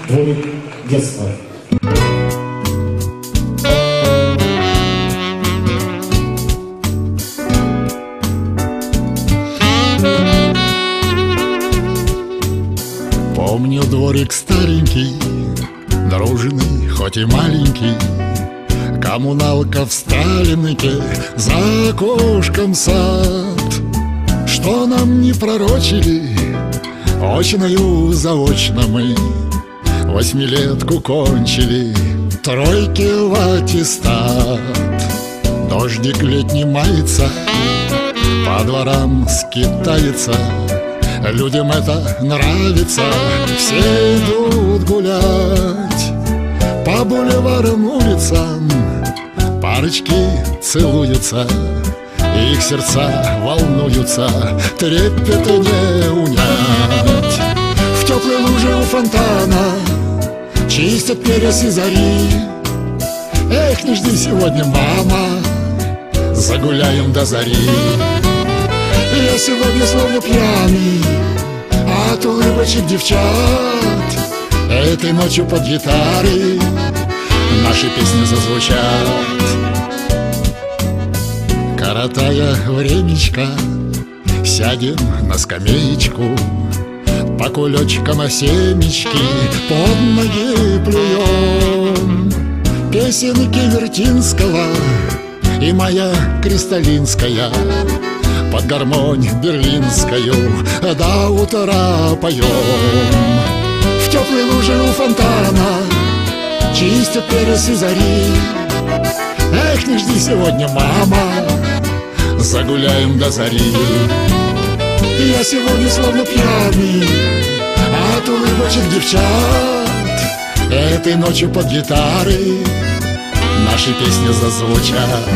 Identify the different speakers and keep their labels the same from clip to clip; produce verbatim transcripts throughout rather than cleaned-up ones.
Speaker 1: дворик детства.
Speaker 2: Помню дворик старенький, дружный, хоть и маленький, коммуналка в Сталинке, за окошком сад. Что нам не пророчили, очною заочно мы восьмилетку кончили, тройки в аттестат. Дождик летний мается, по дворам скитается, людям это нравится, все идут гулять. По бульварам, улицам парочки целуются, их сердца волнуются, трепета не унять. В теплой луже у фонтана чистят перец и зари. Эх, не жди сегодня, мама, загуляем до зари. Я сегодня словно пьяный от улыбочек девчат. Этой ночью под гитары наши песни зазвучат. Коротая времечко, сядем на скамеечку, по кулечкам о семечки под ноги плюем. Песенки Вертинского и моя Кристалинская под гармонь берлинскую до утра поем. В теплой луже у фонтана чистят перец и зари. Эх, не жди сегодня, мама, загуляем до зари. Я сегодня словно пьяный от улыбочек девчат. Этой ночью под гитары наши песни зазвучат.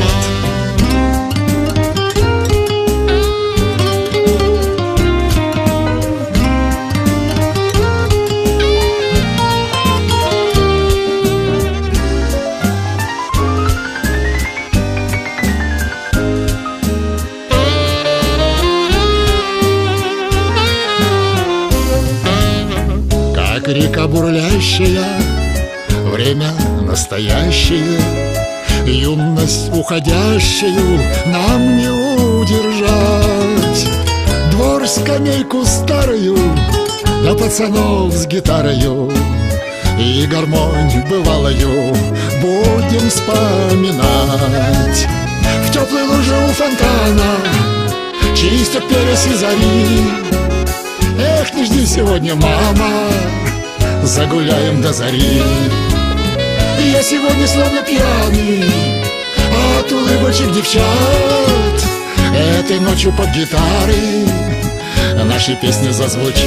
Speaker 2: Река бурлящая, время настоящее, юность уходящую нам не удержать. Двор, скамейку старую, да пацанов с гитарою и гармонь бывалою будем вспоминать. В теплой луже у фонтана чистят перец и зари. Эх, не жди сегодня, мама, загуляем до зари. Я сегодня словно пьяный от улыбочек девчат. Этой ночью под гитары наши песни зазвучат.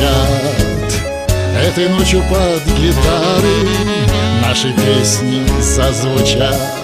Speaker 2: Этой ночью под гитары наши песни зазвучат.